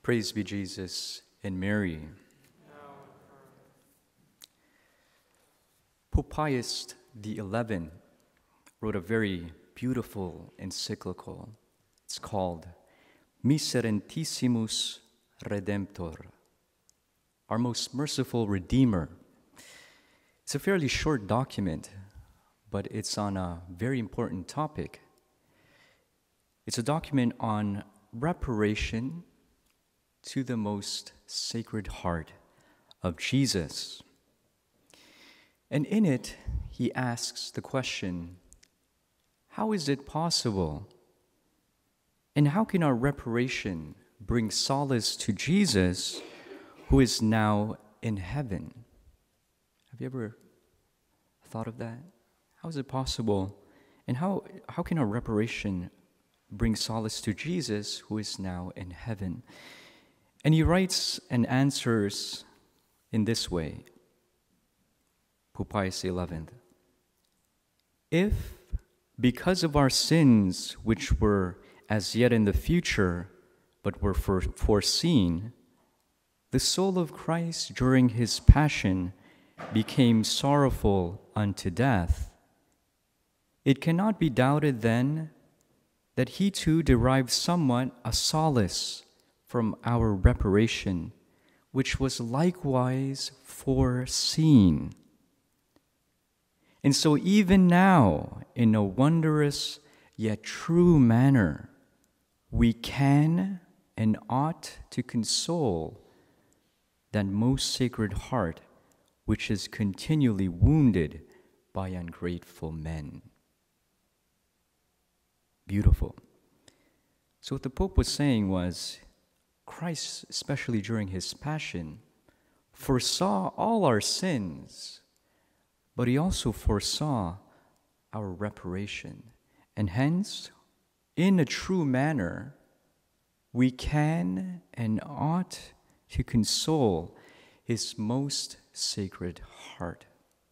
Praise be Jesus and Mary. Pope Pius XI wrote a very beautiful encyclical. It's called Miserentissimus Redemptor, our most merciful Redeemer. It's a fairly short document, but it's on a very important topic. It's a document on reparation to the most sacred heart of Jesus. And in it, he asks the question, how is it possible? And how can our reparation bring solace to Jesus, who is now in heaven? Have you ever thought of that? How is it possible? And how can our reparation bring solace to Jesus, who is now in heaven? And he writes and answers in this way, Pope Pius XI. If, because of our sins, which were as yet in the future, but were foreseen, the soul of Christ during his passion became sorrowful unto death, it cannot be doubted then that he too derived somewhat a solace from our reparation, which was likewise foreseen. And so even now, in a wondrous yet true manner, we can and ought to console that most sacred heart which is continually wounded by ungrateful men. Beautiful. So what the Pope was saying was, Christ, especially during his passion, foresaw all our sins, but he also foresaw our reparation. And hence, in a true manner, we can and ought to console his most sacred heart.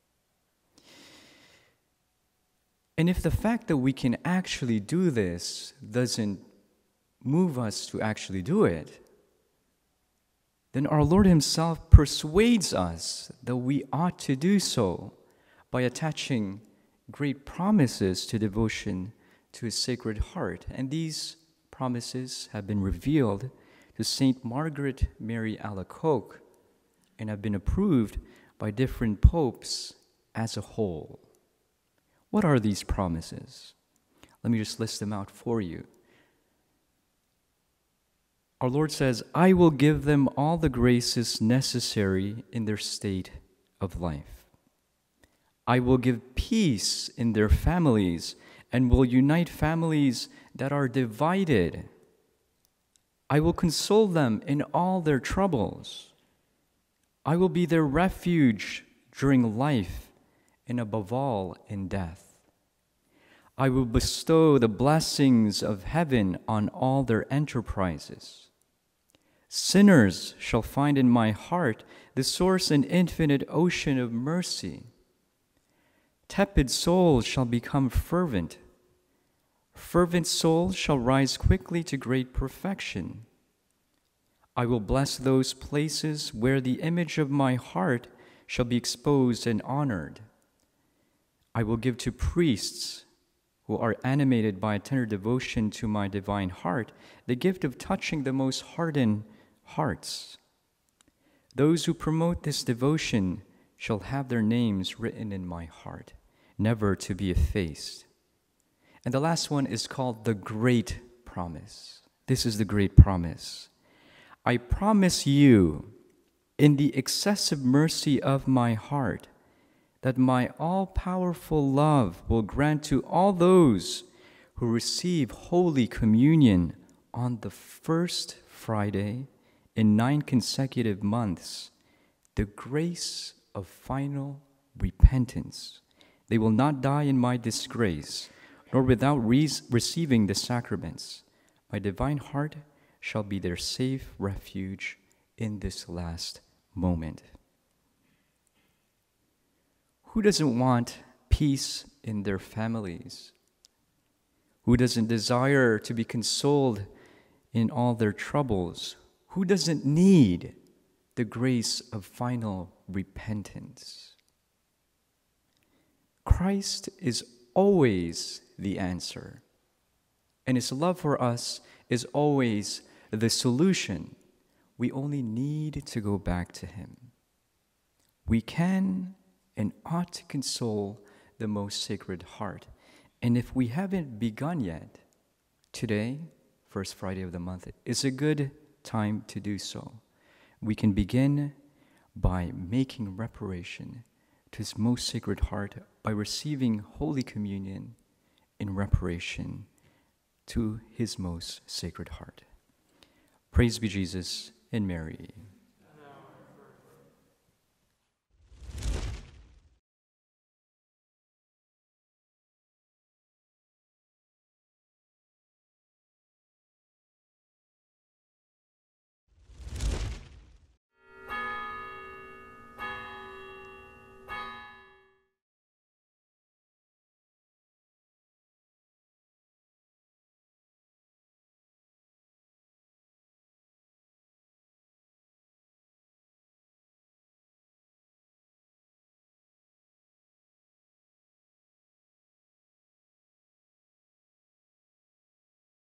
And if the fact that we can actually do this doesn't move us to actually do it, then our Lord himself persuades us that we ought to do so by attaching great promises to devotion to his sacred heart. And these promises have been revealed to Saint Margaret Mary Alacoque and have been approved by different popes as a whole. What are these promises? Let me just list them out for you. Our Lord says, I will give them all the graces necessary in their state of life. I will give peace in their families and will unite families that are divided. I will console them in all their troubles. I will be their refuge during life and above all in death. I will bestow the blessings of heaven on all their enterprises. Sinners shall find in my heart the source and infinite ocean of mercy. Tepid souls shall become fervent. Fervent souls shall rise quickly to great perfection. I will bless those places where the image of my heart shall be exposed and honored. I will give to priests who are animated by a tender devotion to my divine heart the gift of touching the most hardened hearts. Those who promote this devotion shall have their names written in my heart, never to be effaced. And the last one is called the Great Promise. This is the Great Promise. I promise you, in the excessive mercy of my heart, that my all-powerful love will grant to all those who receive Holy Communion on the first Friday in 9 consecutive months the grace of final repentance. They will not die in my disgrace, nor without receiving the sacraments. My divine heart shall be their safe refuge in this last moment. Who doesn't want peace in their families? Who doesn't desire to be consoled in all their troubles? Who doesn't need the grace of final repentance? Christ is always the answer, and his love for us is always the solution. We only need to go back to him. We can and ought to console the most Sacred Heart. And if we haven't begun yet, today, first Friday of the month, is a good time to do so. We can begin by making reparation to his most Sacred Heart by receiving Holy Communion in reparation to his most Sacred Heart. Praise be Jesus and Mary.